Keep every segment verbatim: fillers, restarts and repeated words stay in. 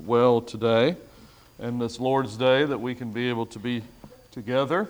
well today and this Lord's Day that we can be able to be together.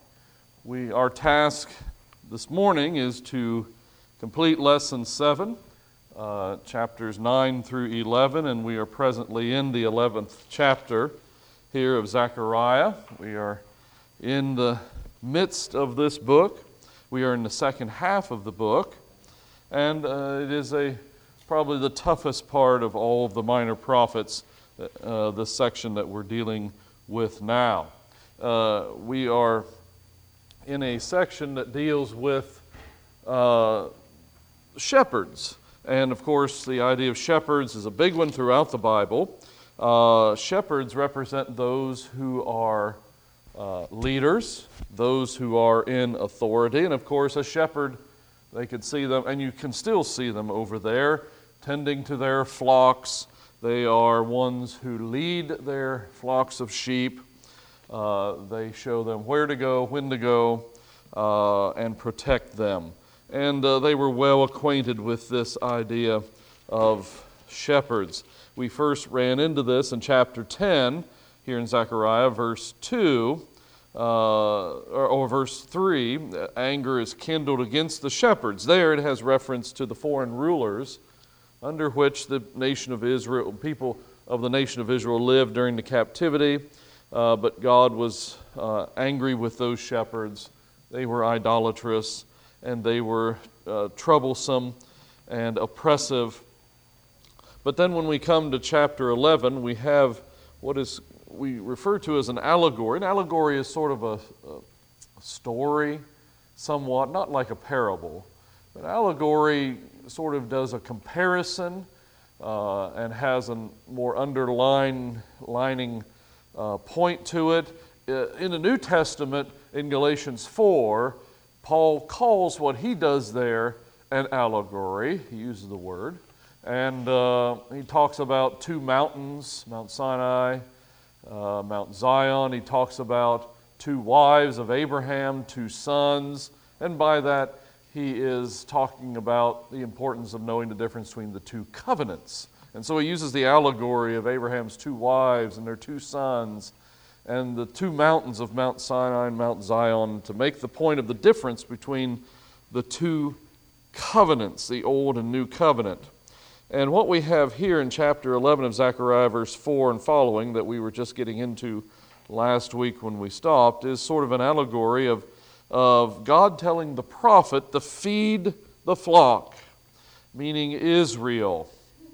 We our task this morning is to complete lesson seven, uh, chapters nine through eleven, and we are presently in the eleventh chapter here of Zechariah. We are in the midst of this book. We are in the second half of the book, and uh, it is a probably the toughest part of all of the minor prophets, uh, this section that we're dealing with now. Uh, we are in a section that deals with uh, shepherds. And of course, the idea of shepherds is a big one throughout the Bible. Uh, shepherds represent those who are uh, leaders, those who are in authority. And of course, a shepherd, they could see them, and you can still see them over there, tending to their flocks. They are ones who lead their flocks of sheep. Uh, they show them where to go, when to go, uh, and protect them. And uh, they were well acquainted with this idea of shepherds. We first ran into this in chapter ten, here in Zechariah, verse two, uh, or, or verse three. Anger is kindled against the shepherds. There it has reference to the foreign rulers under which the nation of Israel, people of the nation of Israel lived during the captivity. Uh, but God was uh, angry with those shepherds. They were idolatrous, and they were uh, troublesome and oppressive. But then when we come to chapter eleven, we have what is we refer to as an allegory. An allegory is sort of a, a story, somewhat, not like a parable. But allegory sort of does a comparison uh, and has a more underlying lining, uh, point to it. Uh, in the New Testament, in Galatians four, Paul calls what he does there an allegory. He uses the word. And uh, he talks about two mountains, Mount Sinai, uh, Mount Zion. He talks about two wives of Abraham, two sons. And by that, he is talking about the importance of knowing the difference between the two covenants. And so he uses the allegory of Abraham's two wives and their two sons and the two mountains of Mount Sinai and Mount Zion to make the point of the difference between the two covenants, the old and new covenant. And what we have here in chapter eleven of Zechariah, verse four and following, that we were just getting into last week when we stopped, is sort of an allegory of of God telling the prophet to feed the flock, meaning Israel.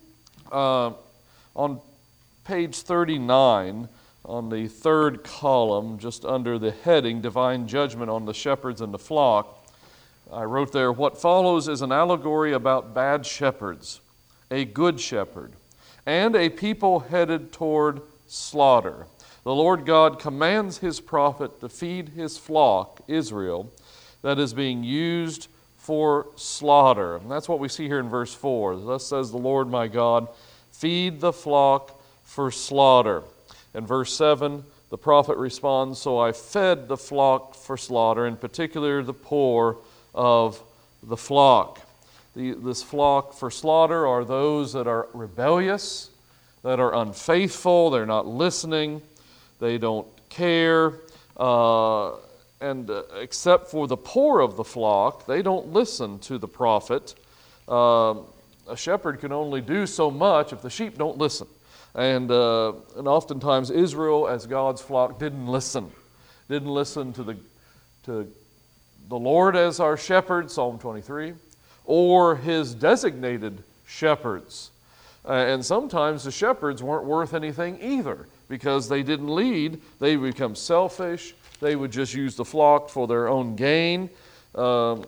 Uh, on page thirty-nine, on the third column, just under the heading, Divine Judgment on the Shepherds and the Flock, I wrote there, what follows is an allegory about bad shepherds, a good shepherd, and a people headed toward slaughter. The Lord God commands his prophet to feed his flock, Israel, that is being used for slaughter. And that's what we see here in verse four. Thus says the Lord my God, feed the flock for slaughter. In verse seven, the prophet responds, so I fed the flock for slaughter, in particular the poor of the flock. The, this flock for slaughter are those that are rebellious, that are unfaithful, they're not listening, they don't care, uh, and uh, except for the poor of the flock, they don't listen to the prophet. Uh, a shepherd can only do so much if the sheep don't listen. And, uh, and oftentimes Israel, as God's flock, didn't listen. Didn't listen to the, to the Lord as our shepherd, Psalm twenty-three, or his designated shepherds. Uh, and sometimes the shepherds weren't worth anything either, because they didn't lead. They would become selfish. They would just use the flock for their own gain. Um,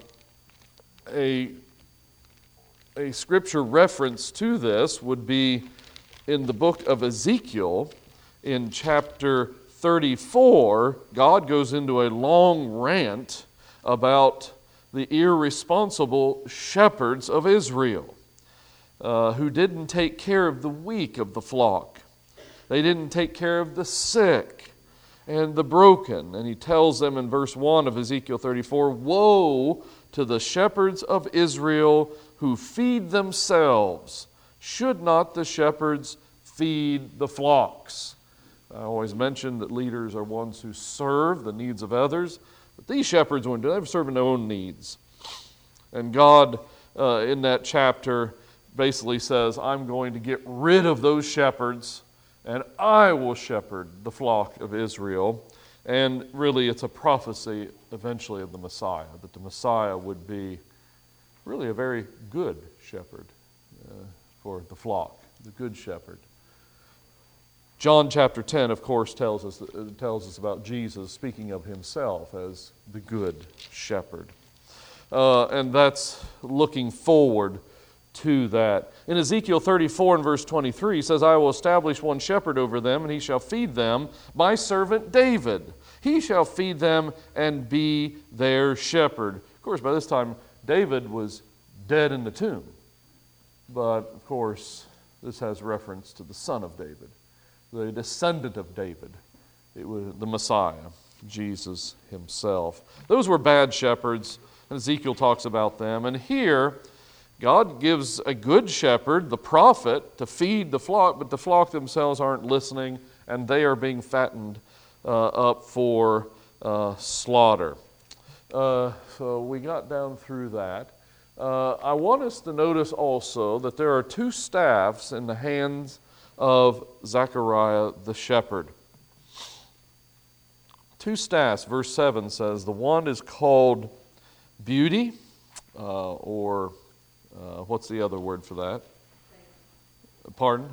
a, a scripture reference to this would be in the book of Ezekiel, in chapter thirty-four. God goes into a long rant about the irresponsible shepherds of Israel, uh, who didn't take care of the weak of the flock. They didn't take care of the sick and the broken. And he tells them in verse one of Ezekiel thirty-four, woe to the shepherds of Israel who feed themselves. Should not the shepherds feed the flocks. I always mention that leaders are ones who serve the needs of others, but these shepherds wouldn't do that. They were serving their own needs. And God, uh, in that chapter, basically says, I'm going to get rid of those shepherds, and I will shepherd the flock of Israel. And really, it's a prophecy eventually of the Messiah, that the Messiah would be really a very good shepherd uh, for the flock, the good shepherd. John chapter ten, of course, tells us, uh, tells us about Jesus speaking of himself as the good shepherd. Uh, and that's looking forward to that. In Ezekiel thirty-four and verse twenty-three, he says, I will establish one shepherd over them, and he shall feed them, my servant David. He shall feed them and be their shepherd. Of course, by this time, David was dead in the tomb. But, of course, this has reference to the son of David, the descendant of David. It was the Messiah, Jesus himself. Those were bad shepherds, and Ezekiel talks about them. And here, God gives a good shepherd, the prophet, to feed the flock, but the flock themselves aren't listening, and they are being fattened uh, up for uh, slaughter. Uh, so we got down through that. Uh, I want us to notice also that there are two staffs in the hands of Zechariah the shepherd. Two staffs, verse seven says, the one is called beauty, uh, or uh, what's the other word for that? Favor. Pardon?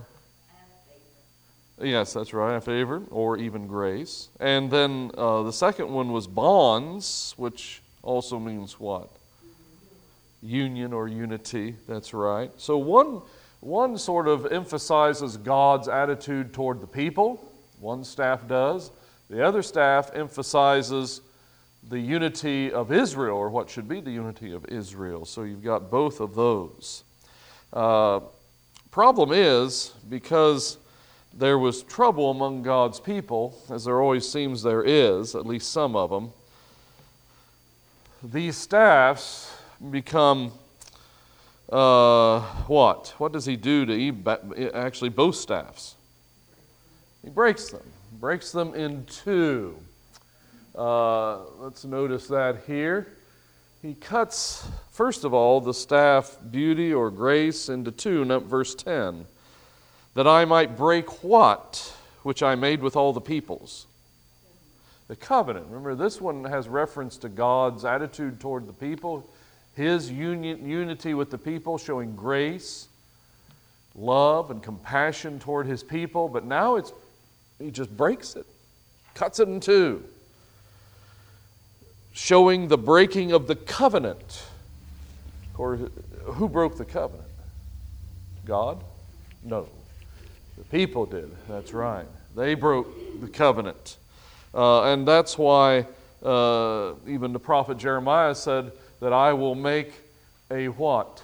Yes, that's right, favor, or even grace. And then uh, the second one was bonds, which also means what? Union or unity, that's right. So one, one sort of emphasizes God's attitude toward the people, one staff does. The other staff emphasizes the unity of Israel, or what should be the unity of Israel. So you've got both of those. Uh, problem is, because there was trouble among God's people, as there always seems there is, at least some of them, these staffs become, uh, what? What does he do to Eve? Actually both staffs? He breaks them. Breaks them in two. Uh, let's notice that here. He cuts, first of all, the staff beauty or grace into two, verse ten. That I might break what? Which I made with all the peoples. The covenant. Remember, this one has reference to God's attitude toward the people, His union, unity with the people, showing grace, love, and compassion toward His people. But now it's He just breaks it, cuts it in two, showing the breaking of the covenant. Of course, who broke the covenant? God? No. The people did. That's right. They broke the covenant. Uh, and that's why uh, even the prophet Jeremiah said that I will make a what?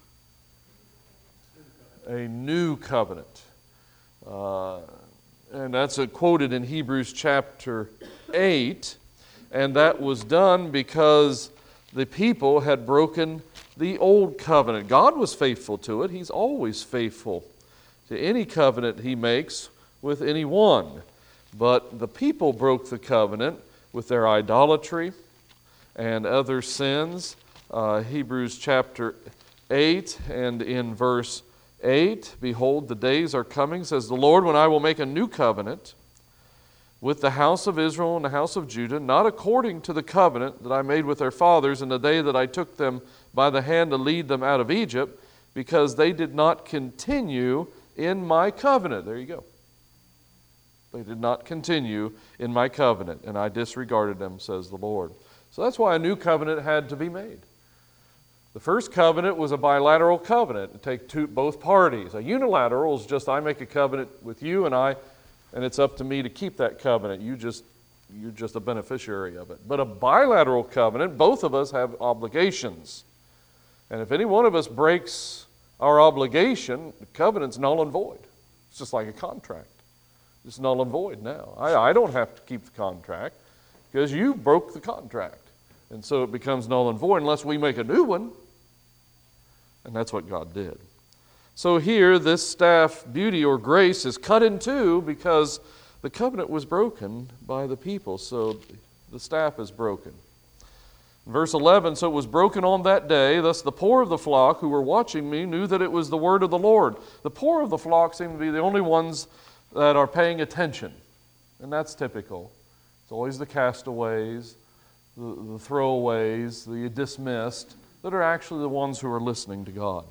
A new covenant. Uh, and that's uh, quoted in Hebrews chapter eight. And that was done because the people had broken the old covenant. God was faithful to it. He's always faithful to any covenant He makes with anyone. But the people broke the covenant with their idolatry and other sins. Uh, Hebrews chapter eight and in verse eight, behold, the days are coming, says the Lord, when I will make a new covenant with the house of Israel and the house of Judah, not according to the covenant that I made with their fathers in the day that I took them by the hand to lead them out of Egypt, because they did not continue in my covenant. There you go. They did not continue in my covenant, and I disregarded them, says the Lord. So that's why a new covenant had to be made. The first covenant was a bilateral covenant. It take two, both parties. A unilateral is just I make a covenant with you and I, and it's up to me to keep that covenant. You just, you're just a beneficiary of it. But a bilateral covenant, both of us have obligations. And if any one of us breaks our obligation, the covenant's null and void. It's just like a contract. It's null and void now. I, I don't have to keep the contract because you broke the contract. And so it becomes null and void unless we make a new one. And that's what God did. So here, this staff, beauty or grace, is cut in two because the covenant was broken by the people. So the staff is broken. Verse eleven, so it was broken on that day. Thus the poor of the flock who were watching me knew that it was the word of the Lord. The poor of the flock seem to be the only ones that are paying attention. And that's typical. It's always the castaways, the, the throwaways, the dismissed, that are actually the ones who are listening to God.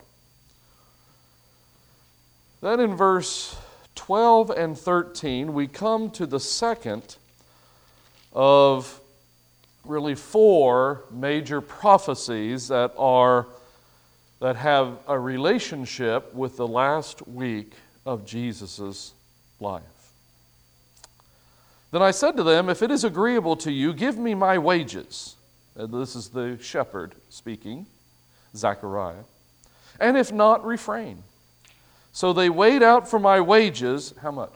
Then in verse twelve and thirteen, we come to the second of really four major prophecies that are that have a relationship with the last week of Jesus' life. Then I said to them, if it is agreeable to you, give me my wages. And this is the shepherd speaking, Zechariah. And if not, refrain. So they weighed out for my wages, how much?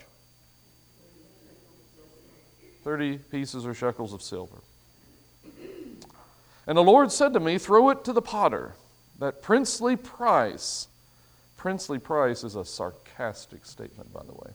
Thirty pieces or shekels of silver. And the Lord said to me, throw it to the potter, that princely price. Princely price is a sarcastic statement, by the way.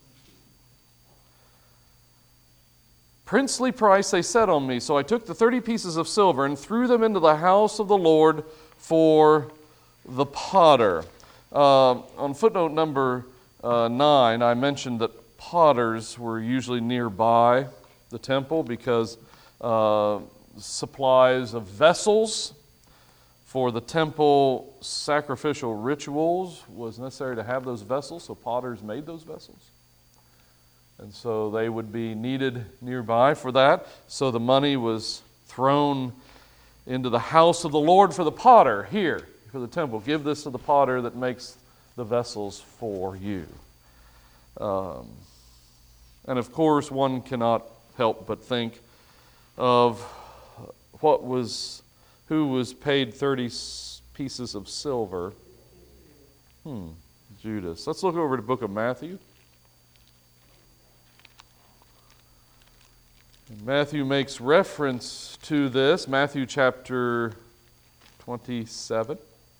Princely price they set on me. So I took the thirty pieces of silver and threw them into the house of the Lord for the potter. Uh, on footnote number uh, nine, I mentioned that potters were usually nearby the temple because uh, supplies of vessels for the temple sacrificial rituals was necessary to have those vessels, so potters made those vessels. And so they would be needed nearby for that. So the money was thrown into the house of the Lord for the potter here, for the temple. Give this to the potter that makes the vessels for you. Um, and of course, one cannot help but think of what was, who was paid thirty pieces of silver. Hmm, Judas. Let's look over to the book of Matthew. And Matthew makes reference to this. Matthew chapter twenty-seven.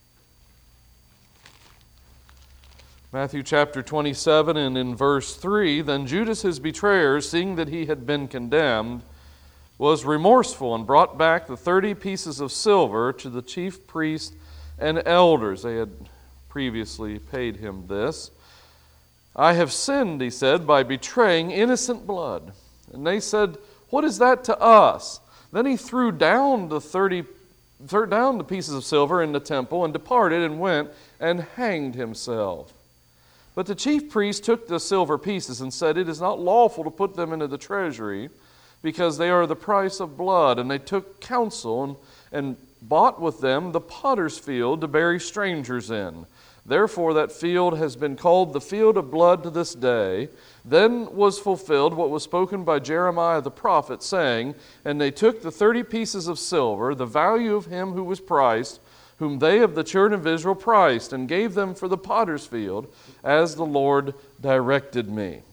Matthew chapter twenty-seven, and in verse three, then Judas his betrayer, seeing that he had been condemned, was remorseful and brought back the thirty pieces of silver to the chief priest and elders. They had previously paid him this. I have sinned, he said, by betraying innocent blood. And they said, what is that to us? Then he threw down the thirty, threw down the pieces of silver in the temple and departed and went and hanged himself. But the chief priest took the silver pieces and said, it is not lawful to put them into the treasury, because they are the price of blood. And they took counsel and, and bought with them the potter's field to bury strangers in. Therefore that field has been called the field of blood to this day. Then was fulfilled what was spoken by Jeremiah the prophet, saying, and they took the thirty pieces of silver, the value of him who was priced, whom they of the children of Israel priced, and gave them for the potter's field, as the Lord directed me.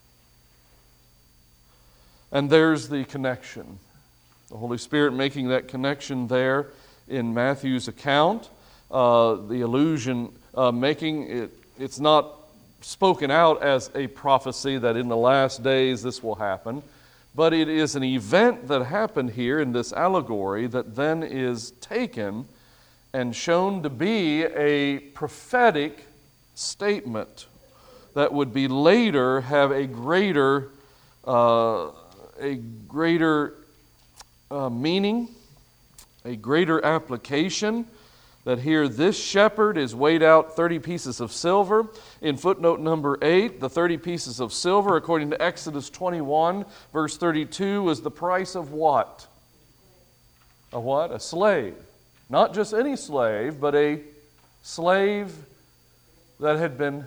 And there's the connection. The Holy Spirit making that connection there in Matthew's account. Uh, the allusion, uh, making it, it's not spoken out as a prophecy that in the last days this will happen, but it is an event that happened here in this allegory that then is taken and shown to be a prophetic statement that would be later have a greater uh, a greater uh, meaning, a greater application, that here this shepherd is weighed out thirty pieces of silver. In footnote number eight, the thirty pieces of silver, according to Exodus twenty-one, verse thirty-two, is the price of what? A what? A slave. Not just any slave, but a slave that had been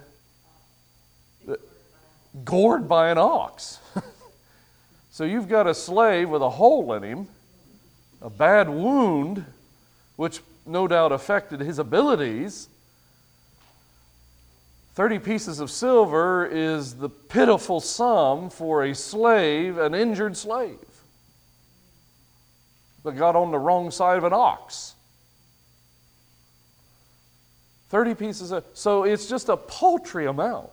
gored by an ox. So you've got a slave with a hole in him, a bad wound, which no doubt affected his abilities. Thirty pieces of silver is the pitiful sum for a slave, an injured slave, that got on the wrong side of an ox. thirty pieces of, so it's just a paltry amount.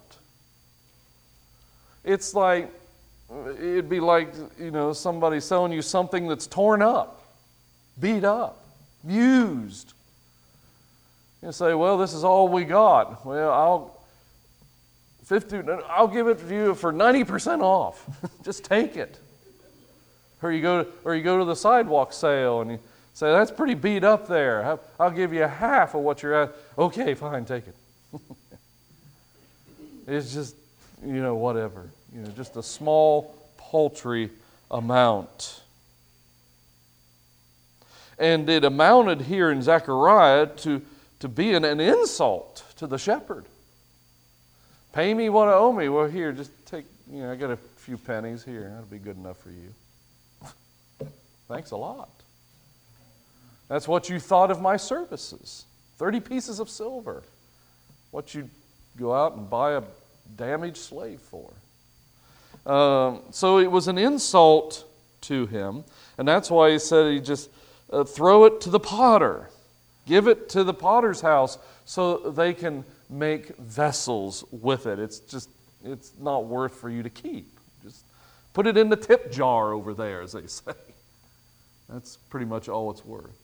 It's like, it'd be like, you know, somebody selling you something that's torn up, beat up, used. You say, well, this is all we got. Well, I'll fifty, I'll give it to you for ninety percent off. Just take it. Or you go, or you go to the sidewalk sale and you say, that's pretty beat up there. I'll give you half of what you're at. Okay, fine, take it. It's just, you know, whatever. You know, just a small, paltry amount. And it amounted here in Zechariah to, to being an insult to the shepherd. Pay me what I owe me. Well, here, just take, you know, I got a few pennies here. That'll be good enough for you. Thanks a lot. That's what you thought of my services. thirty pieces of silver. What you go out and buy a damaged slave for. Um, so it was an insult to him. And that's why he said he just uh, throw it to the potter. Give it to the potter's house so they can make vessels with it. It's just, it's not worth for you to keep. Just put it in the tip jar over there, as they say. That's pretty much all it's worth.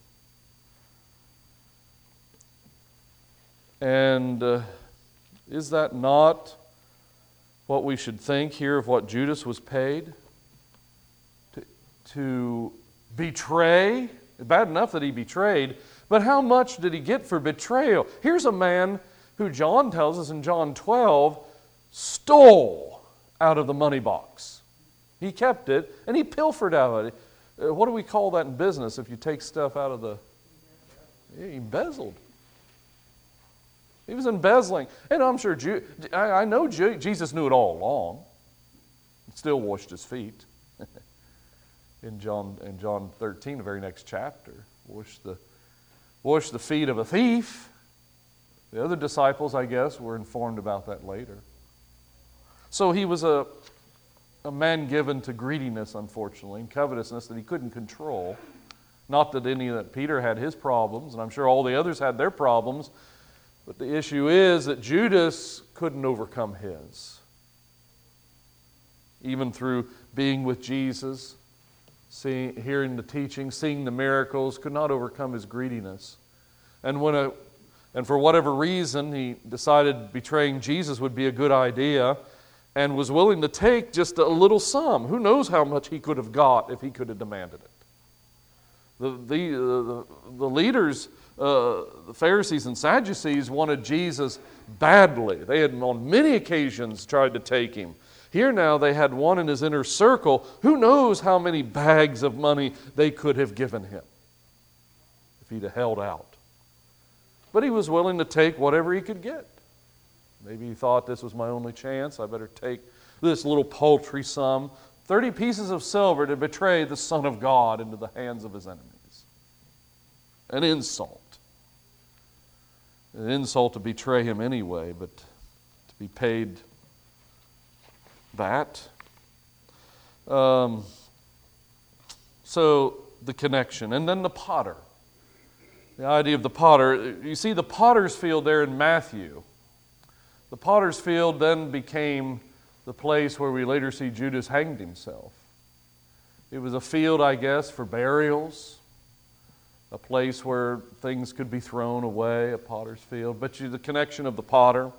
And uh, is that not what we should think here of what Judas was paid? To, to betray? Bad enough that he betrayed, but how much did he get for betrayal? Here's a man who John tells us in John twelve stole out of the money box. He kept it and he pilfered out of it. Uh, what do we call that in business if you take stuff out of the... He embezzled. He was embezzling. And I'm sure, Ju- I, I know Ju- Jesus knew it all along. He still washed his feet. in John in John thirteen, the very next chapter. Washed the, washed the feet of a thief. The other disciples, I guess, were informed about that later. So he was a, a man given to greediness, unfortunately, and covetousness that he couldn't control. Not that any that Peter had his problems, and I'm sure all the others had their problems. But the issue is that Judas couldn't overcome his. Even through being with Jesus, seeing, hearing the teaching, seeing the miracles, could not overcome his greediness. And when a, and for whatever reason, he decided betraying Jesus would be a good idea and was willing to take just a little sum. Who knows how much he could have got if he could have demanded it. The, the, the, the leaders, uh, the Pharisees and Sadducees, wanted Jesus badly. They had on many occasions tried to take him. Here now they had one in his inner circle. Who knows how many bags of money they could have given him if he'd have held out. But he was willing to take whatever he could get. Maybe he thought this was my only chance. I better take this little paltry sum. thirty pieces of silver to betray the Son of God into the hands of his enemies. An insult. An insult to betray him anyway, but to be paid that. Um, so the connection. And then the potter. The idea of the potter. You see the potter's field there in Matthew. The potter's field then became the place where we later see Judas hanged himself. It was a field, I guess, for burials, a place where things could be thrown away, a potter's field, but you, the connection of the potter.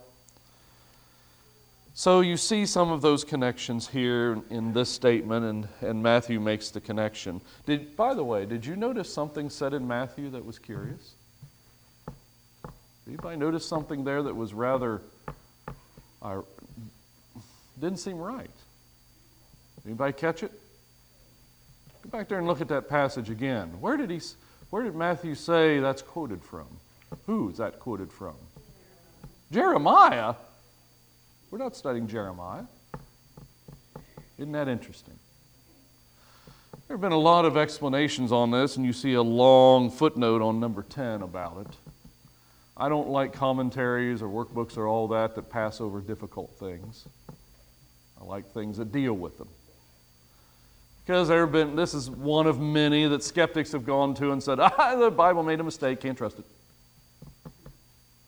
So you see some of those connections here in this statement, and, and Matthew makes the connection. Did, by the way, did you notice something said in Matthew that was curious? Did anybody notice something there that was rather... Uh, didn't seem right. Anybody catch it? Go back there and look at that passage again. Where did he? Where did Matthew say that's quoted from? Who is that quoted from? Jeremiah. We're not studying Jeremiah. Isn't that interesting? There have been a lot of explanations on this, and you see a long footnote on number ten about it. I don't like commentaries or workbooks or all that that pass over difficult things. I like things that deal with them. Because there have been, this is one of many that skeptics have gone to and said, ah, the Bible made a mistake, can't trust it.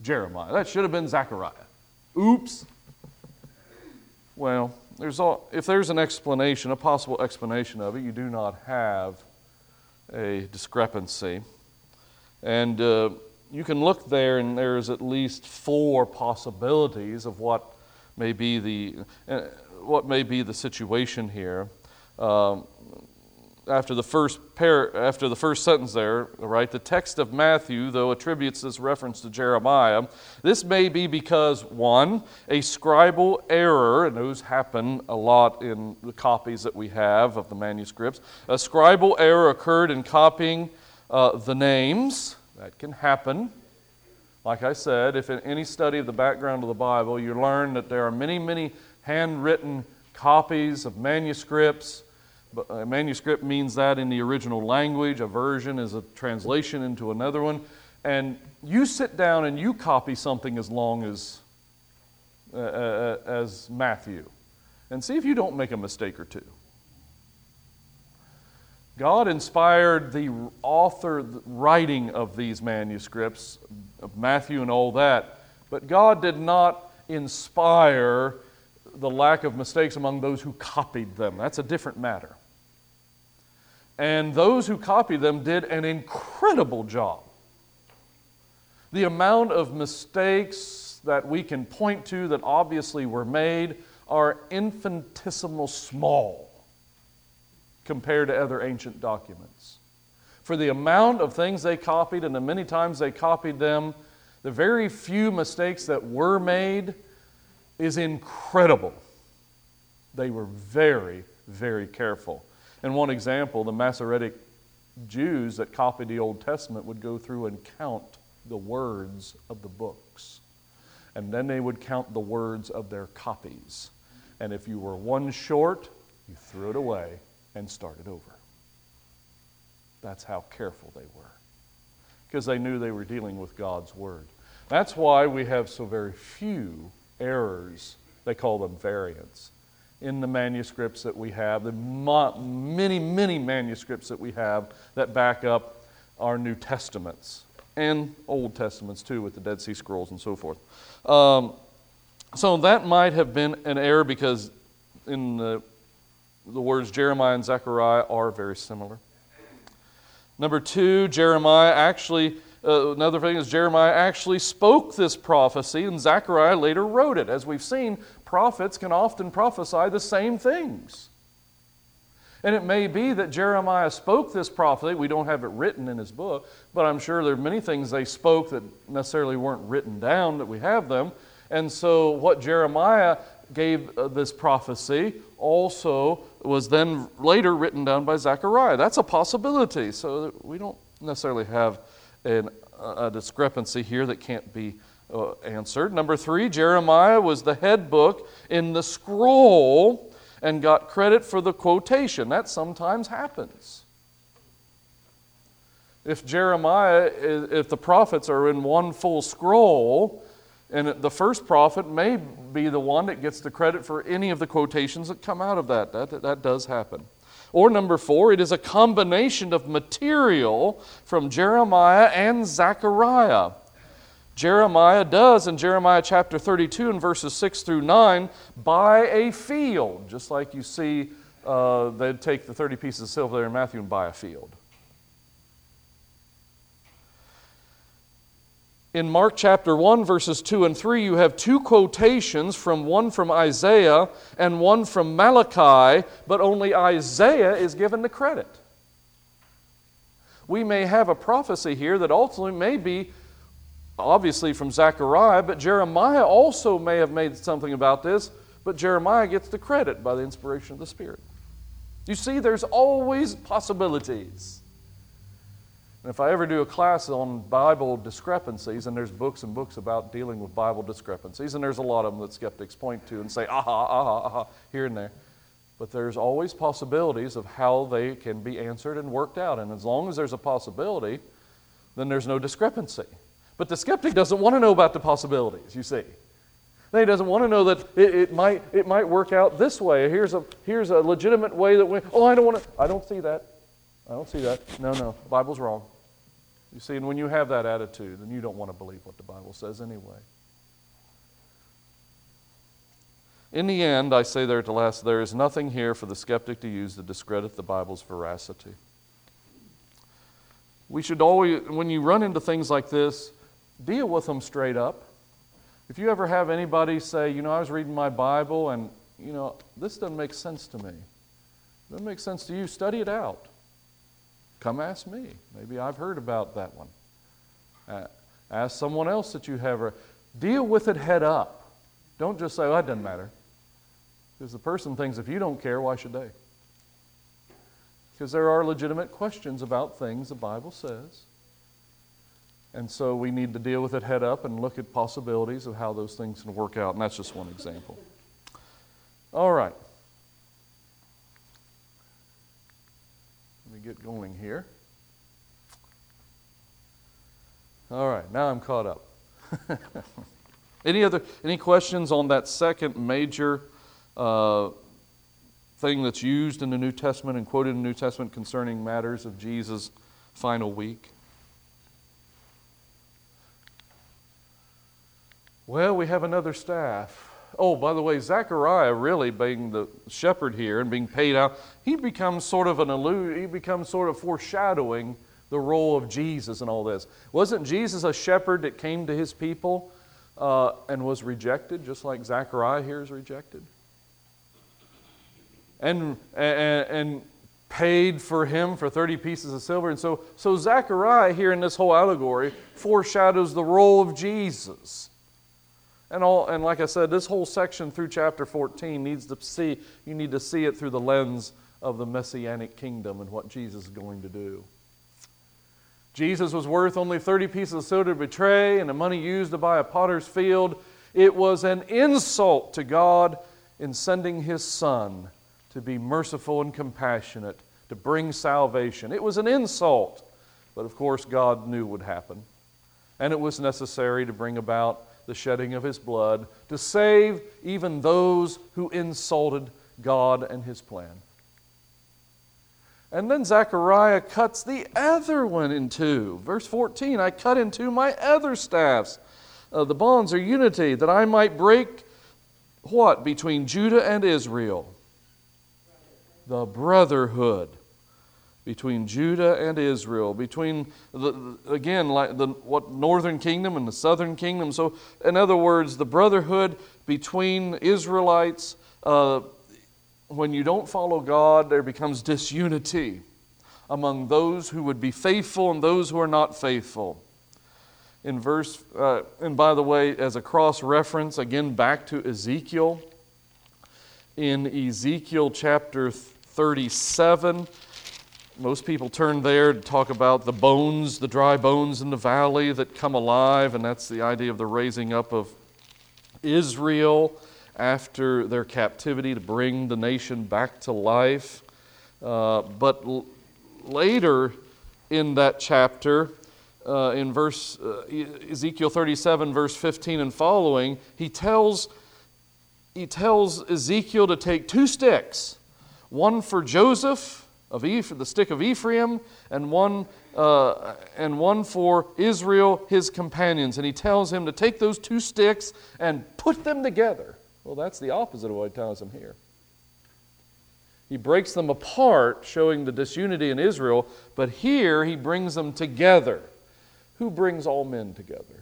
Jeremiah. That should have been Zechariah. Oops. Well, there's all, if there's an explanation, a possible explanation of it, you do not have a discrepancy. And uh, you can look there, and there's at least four possibilities of what may be the uh, what may be the situation here. Um, after the first par- after the first sentence there, right, the text of Matthew, though, attributes this reference to Jeremiah. This may be because, one, a scribal error, and those happen a lot in the copies that we have of the manuscripts. A scribal error occurred in copying uh, the names. That can happen. Like I said, if in any study of the background of the Bible, you learn that there are many, many handwritten copies of manuscripts. A manuscript means that in the original language. A version is a translation into another one. And you sit down and you copy something as long as, uh, as Matthew. And see if you don't make a mistake or two. God inspired the author, the writing of these manuscripts, of Matthew and all that, but God did not inspire the lack of mistakes among those who copied them. That's a different matter. And those who copied them did an incredible job. The amount of mistakes that we can point to that obviously were made are infinitesimal small compared to other ancient documents. For the amount of things they copied and the many times they copied them, the very few mistakes that were made is incredible. They were very, very careful. And one example, the Masoretic Jews that copied the Old Testament would go through and count the words of the books. And then they would count the words of their copies. And if you were one short, you threw it away and started over. That's how careful they were. Because they knew they were dealing with God's Word. That's why we have so very few errors, they call them variants, in the manuscripts that we have, the many, many manuscripts that we have that back up our New Testaments and Old Testaments too, with the Dead Sea Scrolls and so forth. Um, so that might have been an error because in the The words Jeremiah and Zechariah are very similar. Number two, Jeremiah actually, uh, another thing is Jeremiah actually spoke this prophecy and Zechariah later wrote it. As we've seen, prophets can often prophesy the same things. And it may be that Jeremiah spoke this prophecy. We don't have it written in his book, but I'm sure there are many things they spoke that necessarily weren't written down, that we have them. And so what Jeremiah gave uh, this prophecy also was then later written down by Zechariah. That's a possibility. So we don't necessarily have an, a discrepancy here that can't be uh, answered. Number three, Jeremiah was the head book in the scroll and got credit for the quotation. That sometimes happens. If Jeremiah, if the prophets are in one full scroll, and the first prophet may be the one that gets the credit for any of the quotations that come out of that. That, that does happen. Or number four, it is a combination of material from Jeremiah and Zechariah. Jeremiah does in Jeremiah chapter thirty-two and verses six through nine buy a field, just like you see uh, they'd take the thirty pieces of silver there in Matthew and buy a field. In Mark chapter one, verses two and three, you have two quotations, from one from Isaiah and one from Malachi, but only Isaiah is given the credit. We may have a prophecy here that ultimately may be obviously from Zechariah, but Jeremiah also may have made something about this, but Jeremiah gets the credit by the inspiration of the Spirit. You see, there's always possibilities. And if I ever do a class on Bible discrepancies, and there's books and books about dealing with Bible discrepancies, and there's a lot of them that skeptics point to and say, aha, aha, aha, here and there. But there's always possibilities of how they can be answered and worked out. And as long as there's a possibility, then there's no discrepancy. But the skeptic doesn't want to know about the possibilities, you see. He doesn't want to know that it, it might it might work out this way. Here's a here's a legitimate way that we, oh, I don't want to, I don't see that. I don't see that. No, no, the Bible's wrong. You see, and when you have that attitude, then you don't want to believe what the Bible says anyway. In the end, I say there at the last, there is nothing here for the skeptic to use to discredit the Bible's veracity. We should always, when you run into things like this, deal with them straight up. If you ever have anybody say, you know, I was reading my Bible and, you know, this doesn't make sense to me. It doesn't make sense to you. Study it out. Come ask me. Maybe I've heard about that one. Uh, ask someone else that you have. Deal with it head up. Don't just say, oh, that doesn't matter. Because the person thinks if you don't care, why should they? Because there are legitimate questions about things the Bible says. And so we need to deal with it head up and look at possibilities of how those things can work out. And that's just one example. All right. Let me get going here. All right, now I'm caught up. Any other any questions on that second major uh, thing that's used in the New Testament and quoted in the New Testament concerning matters of Jesus' final week? Well, we have another staff. Oh, by the way, Zechariah really being the shepherd here and being paid out, he becomes sort of an allude, he becomes sort of foreshadowing the role of Jesus in all this. Wasn't Jesus a shepherd that came to his people uh, and was rejected, just like Zechariah here is rejected? And, and, and paid for him for thirty pieces of silver. And so, so Zechariah here in this whole allegory foreshadows the role of Jesus. And all, and like I said, this whole section through chapter fourteen needs to see, you need to see it through the lens of the Messianic kingdom and what Jesus is going to do. Jesus was worth only thirty pieces of silver to betray and the money used to buy a potter's field. It was an insult to God in sending His Son to be merciful and compassionate, to bring salvation. It was an insult, but of course God knew would happen. And it was necessary to bring about the shedding of His blood to save even those who insulted God and His plan. And then Zechariah cuts the other one in two. Verse fourteen, I cut in two my other staffs. Uh, the bonds are unity, that I might break what? Between Judah and Israel. The brotherhood between Judah and Israel, between, the, again, like the what northern kingdom and the southern kingdom. So, in other words, the brotherhood between Israelites. Uh, when you don't follow God, there becomes disunity among those who would be faithful and those who are not faithful. In verse, uh, and by the way, as a cross reference, again back to Ezekiel. In Ezekiel chapter thirty-seven. Most people turn there to talk about the bones, the dry bones in the valley that come alive, and that's the idea of the raising up of Israel after their captivity to bring the nation back to life. Uh, but l- later in that chapter, uh, in verse uh, Ezekiel thirty-seven, verse fifteen and following, he tells he tells Ezekiel to take two sticks, one for Joseph, of Eph- the stick of Ephraim, and one uh, and one for Israel, his companions. And he tells him to take those two sticks and put them together. Well, that's the opposite of what he tells him here. He breaks them apart, showing the disunity in Israel, but here he brings them together. Who brings all men together?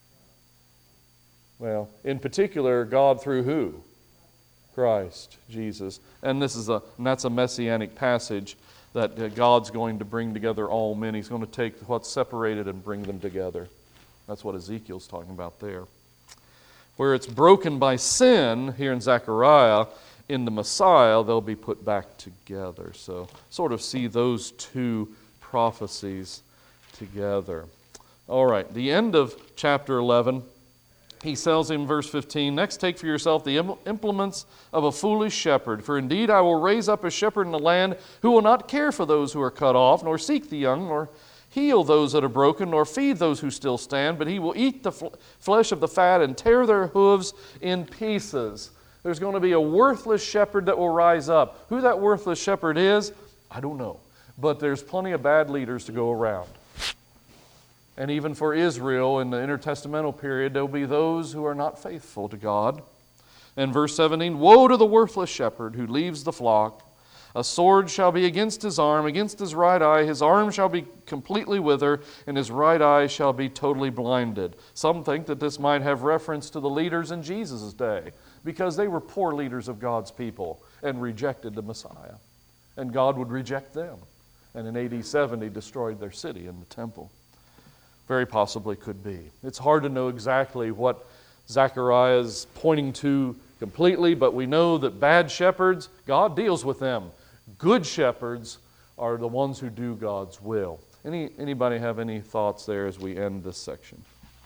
Well, in particular, God through who? Christ, Jesus. And this is a and that's a messianic passage that uh, God's going to bring together all men. He's going to take what's separated and bring them together. That's what Ezekiel's talking about there. Where it's broken by sin, here in Zechariah, in the Messiah, they'll be put back together. So sort of see those two prophecies together. All right, the end of chapter eleven. He tells him in verse fifteen, next take for yourself the implements of a foolish shepherd. For indeed I will raise up a shepherd in the land who will not care for those who are cut off, nor seek the young, nor heal those that are broken, nor feed those who still stand. But he will eat the fl- flesh of the fat and tear their hooves in pieces. There's going to be a worthless shepherd that will rise up. Who that worthless shepherd is, I don't know. But there's plenty of bad leaders to go around. And even for Israel in the intertestamental period, there will be those who are not faithful to God. And verse seventeen, woe to the worthless shepherd who leaves the flock. A sword shall be against his arm, against his right eye. His arm shall be completely withered, and his right eye shall be totally blinded. Some think that this might have reference to the leaders in Jesus' day, because they were poor leaders of God's people and rejected the Messiah. And God would reject them. And in A D seventy destroyed their city and the temple. Very possibly could be. It's hard to know exactly what Zechariah is pointing to completely, but we know that bad shepherds, God deals with them. Good shepherds are the ones who do God's will. Any, anybody have any thoughts there as we end this section?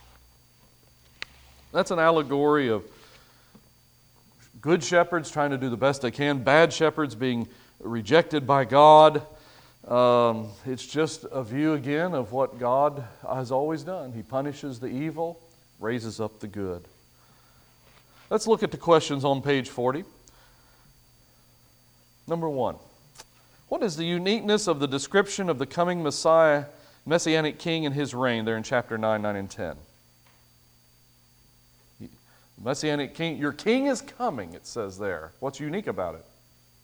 That's an allegory of good shepherds trying to do the best they can, bad shepherds being rejected by God. Um, it's just a view again of what God has always done. He punishes the evil, raises up the good. Let's look at the questions on page forty. Number one, what is the uniqueness of the description of the coming Messiah, Messianic King, and His reign there in chapter nine, nine, and ten? Messianic King, your King is coming, it says there. What's unique about it?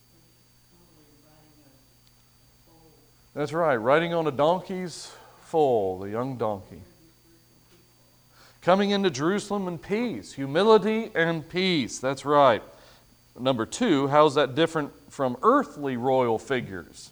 That's right, riding on a donkey's foal, the young donkey. Coming into Jerusalem in peace, humility and peace. That's right. Number two, how's that different from earthly royal figures?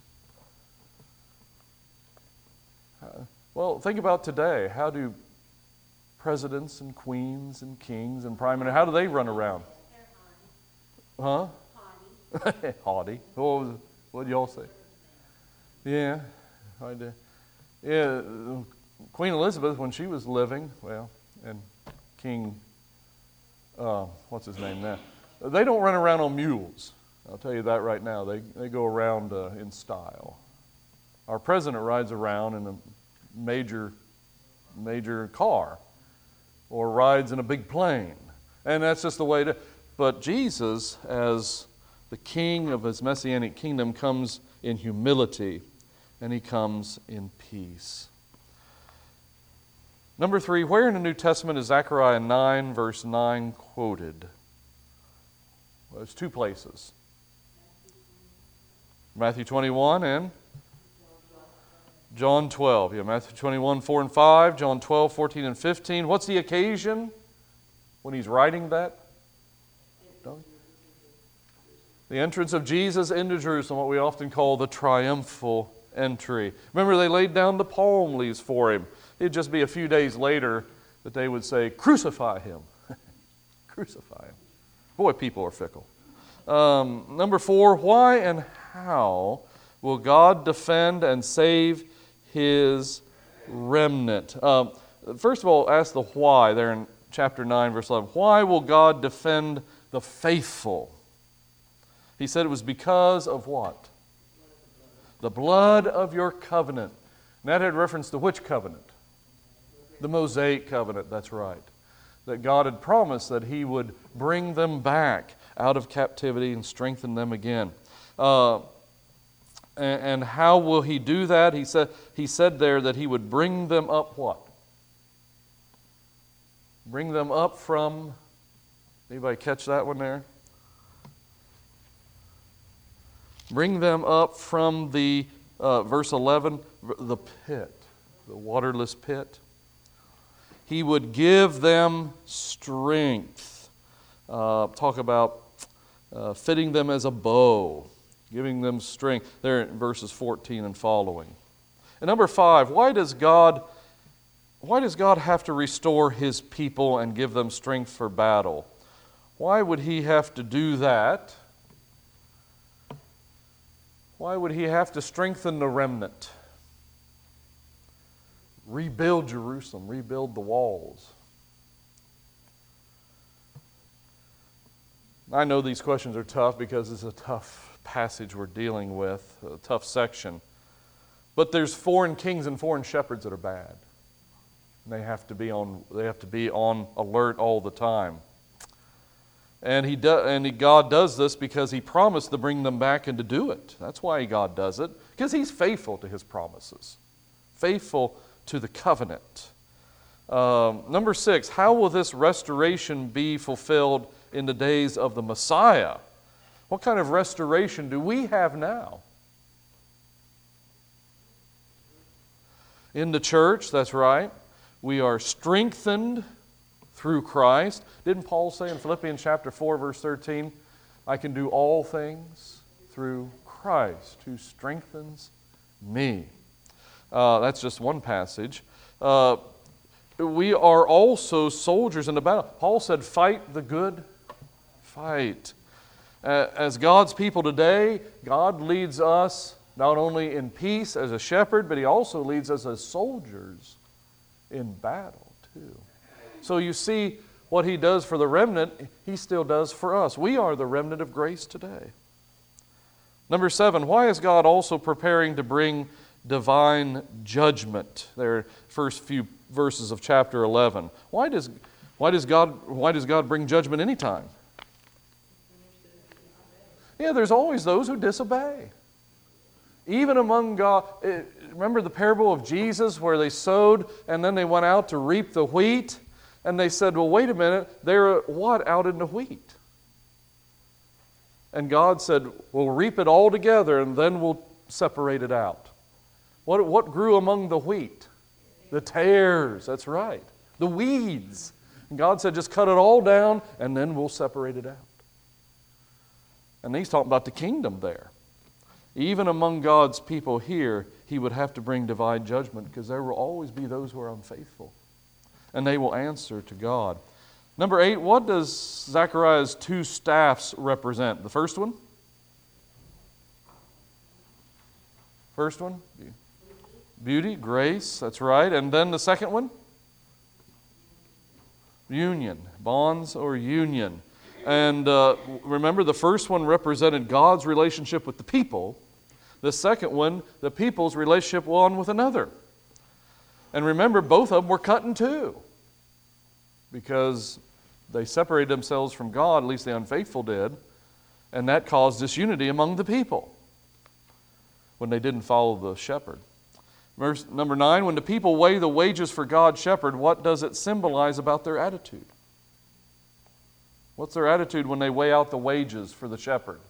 Uh, well, think about today. How do presidents and queens and kings and prime ministers, how do they run around? Huh? Haughty. Haughty. What was, what did y'all say? Yeah, I did. Yeah, Queen Elizabeth, when she was living, well, and King, uh, what's his name now? They don't run around on mules. I'll tell you that right now. They they go around uh, in style. Our president rides around in a major, major car, or rides in a big plane, and that's just the way to. But Jesus, as the King of His Messianic kingdom, comes in humility, and He comes in peace. Number three, where in the New Testament is Zechariah nine, verse nine quoted? Well, there's two places. Matthew twenty-one and John twelve. Yeah, Matthew twenty-one, four and five, John twelve, fourteen and fifteen. What's the occasion when He's writing that? The entrance of Jesus into Jerusalem, what we often call the triumphal entry. Remember, they laid down the palm leaves for Him. It'd just be a few days later that they would say, crucify Him. Crucify Him. Boy, people are fickle. Um, number four, why and how will God defend and save His remnant? Um, first of all, ask the why there in chapter nine, verse eleven. Why will God defend the faithful? He said it was because of what? The blood of your covenant. And that had reference to which covenant? The Mosaic covenant, that's right. That God had promised that He would bring them back out of captivity and strengthen them again. Uh, and, and how will He do that? He said, he said there that He would bring them up what? Bring them up from, anybody catch that one there? Bring them up from the, uh, verse eleven, the pit, the waterless pit. He would give them strength. Uh, talk about uh, fitting them as a bow, giving them strength. There in verses fourteen and following. And number five, why does God, why does God have to restore His people and give them strength for battle? Why would He have to do that? Why would He have to strengthen the remnant? Rebuild Jerusalem, rebuild the walls. I know these questions are tough because it's a tough passage we're dealing with, a tough section. But there's foreign kings and foreign shepherds that are bad. And they have to be on, they have to be on alert all the time. And he do, and he, God does this because He promised to bring them back and to do it. That's why God does it, because He's faithful to His promises. Faithful to the covenant. Um, number six, how will this restoration be fulfilled in the days of the Messiah? What kind of restoration do we have now? In the church, that's right. We are strengthened through Christ. Didn't Paul say in Philippians chapter four, verse thirteen, I can do all things through Christ who strengthens me. Uh, that's just one passage. Uh, we are also soldiers in the battle. Paul said, fight the good fight. Uh, as God's people today, God leads us not only in peace as a shepherd, but He also leads us as soldiers in battle too. So you see what He does for the remnant, He still does for us. We are the remnant of grace today. Number seven, why is God also preparing to bring divine judgment? There, first few verses of chapter eleven. Why does why does God why does God bring judgment anytime? Yeah, there's always those who disobey. Even among God, remember the parable of Jesus where they sowed and then they went out to reap the wheat, and they said, well, wait a minute, they're what out in the wheat? And God said, we'll reap it all together and then we'll separate it out. What, what grew among the wheat? The tares, that's right. The weeds. And God said, just cut it all down and then we'll separate it out. And He's talking about the kingdom there. Even among God's people here, He would have to bring divine judgment because there will always be those who are unfaithful. And they will answer to God. Number eight, what does Zechariah's two staffs represent? The first one? First one? Beauty, grace, that's right. And then the second one? Union, bonds or union. And uh, remember, the first one represented God's relationship with the people. The second one, the people's relationship one with another. And remember, both of them were cut in two because they separated themselves from God, at least the unfaithful did, and that caused disunity among the people when they didn't follow the shepherd. Verse number nine, when the people weigh the wages for God's shepherd, what does it symbolize about their attitude? What's their attitude when they weigh out the wages for the shepherd?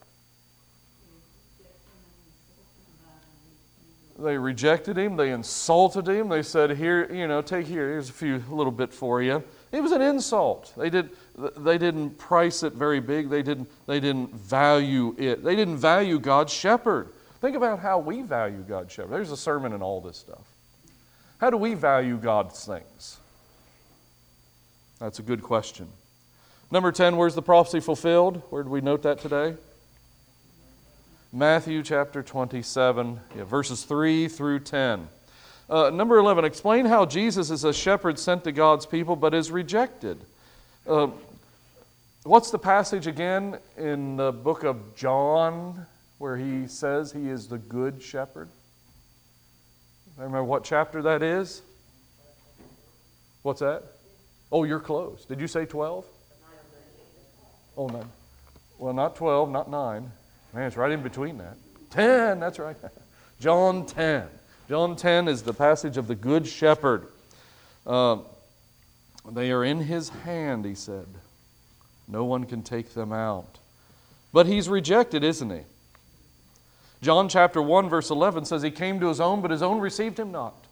They rejected Him. They insulted Him. They said, "Here, you know, take here. Here's a few, a little bit for you." It was an insult. They did. They didn't price it very big. They didn't. They didn't value it. They didn't value God's shepherd. Think about how we value God's shepherd. There's a sermon in all this stuff. How do we value God's things? That's a good question. Number ten, where's the prophecy fulfilled? Where did we note that today? Matthew chapter twenty-seven, yeah, verses three through ten. Uh, number eleven, explain how Jesus is a shepherd sent to God's people but is rejected. Uh, what's the passage again in the book of John where he says he is the good shepherd? I remember what chapter that is? What's that? Oh, you're close. Did you say twelve? Oh, nine. Well, not twelve, not nine. Man, it's right in between that. ten, that's right. John ten. John ten is the passage of the Good Shepherd. Uh, they are in His hand, He said. No one can take them out. But He's rejected, isn't He? John chapter one, verse eleven says He came to His own, but His own received Him not.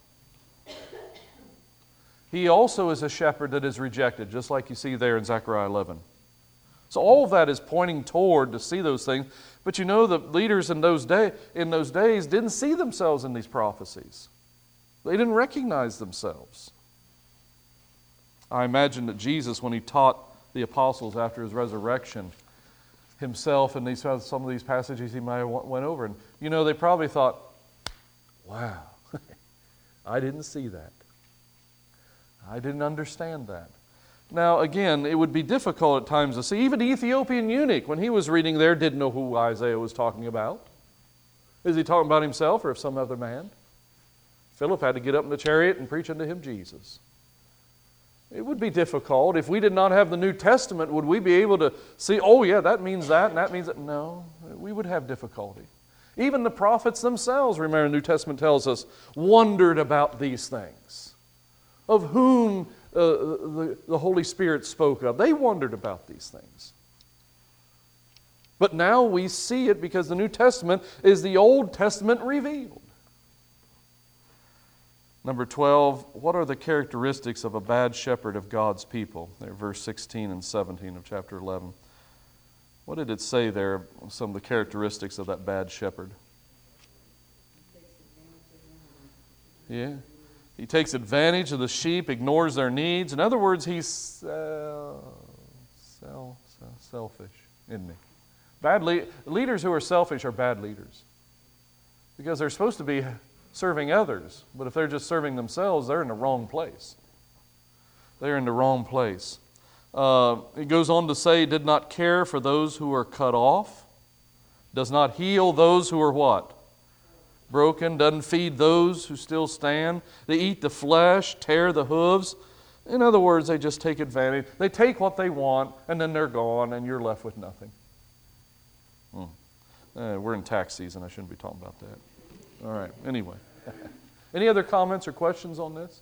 He also is a shepherd that is rejected, just like you see there in Zechariah eleven. So all of that is pointing toward to see those things. But you know, the leaders in those day in those days didn't see themselves in these prophecies. They didn't recognize themselves. I imagine that Jesus, when He taught the apostles after His resurrection, Himself and these some of these passages He might have went over, and you know, they probably thought, "Wow, I didn't see that. I didn't understand that." Now, again, it would be difficult at times to see. Even the Ethiopian eunuch, when he was reading there, didn't know who Isaiah was talking about. Is he talking about himself or of some other man? Philip had to get up in the chariot and preach unto him Jesus. It would be difficult. If we did not have the New Testament, would we be able to see, oh yeah, that means that and that means that? No, we would have difficulty. Even the prophets themselves, remember the New Testament tells us, wondered about these things. Of whom uh, the, the Holy Spirit spoke of. They wondered about these things. But now we see it because the New Testament is the Old Testament revealed. Number twelve, what are the characteristics of a bad shepherd of God's people? There, verse sixteen and seventeen of chapter eleven. What did it say there, some of the characteristics of that bad shepherd? Yeah. He takes advantage of the sheep, ignores their needs. In other words, he's uh, self, selfish, isn't he? Bad le- leaders who are selfish are bad leaders because they're supposed to be serving others, but if they're just serving themselves, they're in the wrong place. They're in the wrong place. Uh, it goes on to say, did not care for those who are cut off, does not heal those who are what? Broken, doesn't feed those who still stand. They eat the flesh, tear the hooves. In other words, they just take advantage. They take what they want, and then they're gone, and you're left with nothing. Hmm. Uh, we're in tax season. I shouldn't be talking about that. All right, anyway. Any other comments or questions on this?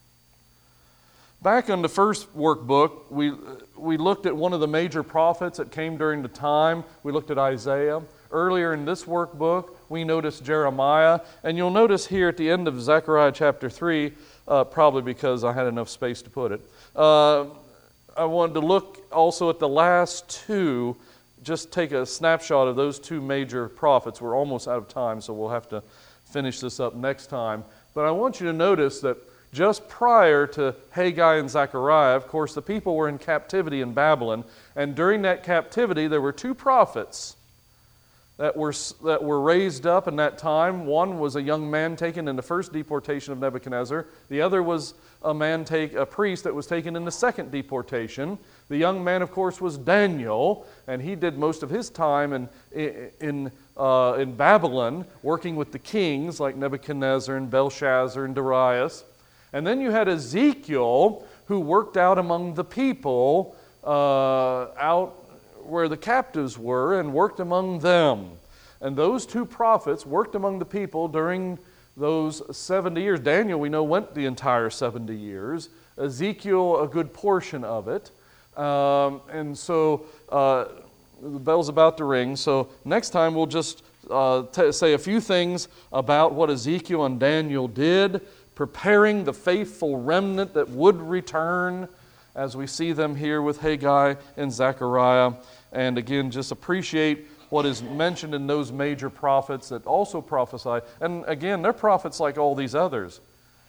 Back in the first workbook, we, we looked at one of the major prophets that came during the time. We looked at Isaiah. Earlier in this workbook, we noticed Jeremiah. And you'll notice here at the end of Zechariah chapter three, uh, probably because I had enough space to put it, uh, I wanted to look also at the last two, just take a snapshot of those two major prophets. We're almost out of time, so we'll have to finish this up next time. But I want you to notice that just prior to Haggai and Zechariah, of course, the people were in captivity in Babylon. And during that captivity, there were two prophets that were, that were raised up in that time. One was a young man taken in the first deportation of Nebuchadnezzar. The other was a man, take, a priest that was taken in the second deportation. The young man, of course, was Daniel, and he did most of his time in, in, uh, in Babylon, working with the kings like Nebuchadnezzar and Belshazzar and Darius. And then you had Ezekiel, who worked out among the people, uh, out where the captives were, and worked among them. And those two prophets worked among the people during those seventy years. Daniel, we know, went the entire seventy years. Ezekiel, a good portion of it. Um, and so uh, the bell's about to ring. So next time we'll just uh, t- say a few things about what Ezekiel and Daniel did, preparing the faithful remnant that would return, as we see them here with Haggai and Zechariah. And again, just appreciate what is mentioned in those major prophets that also prophesy. And again, they're prophets like all these others.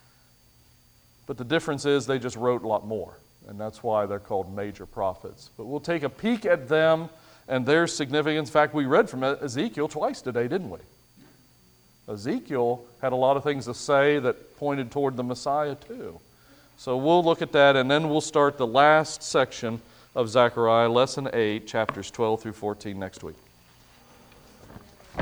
But the difference is they just wrote a lot more. And that's why they're called major prophets. But we'll take a peek at them and their significance. In fact, we read from Ezekiel twice today, didn't we? Ezekiel had a lot of things to say that pointed toward the Messiah too. So we'll look at that, and then we'll start the last section of Zechariah, lesson eight, chapters twelve through fourteen next week.